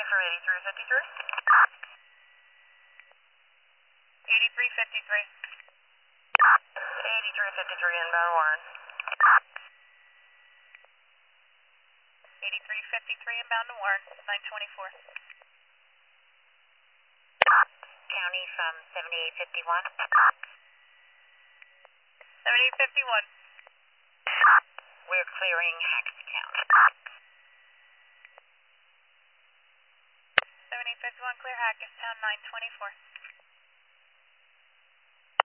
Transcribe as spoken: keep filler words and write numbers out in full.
for eighty-three fifty-three. eighty-three fifty-three. eighty-three fifty-three inbound Warren. eighty-three fifty-three inbound to Warren, nine twenty-four. County from seventy-eight fifty-one. seventy-eight fifty-one. We're clearing Hackettstown. seventy-eight fifty-one, clear Hackettstown, nine twenty-four.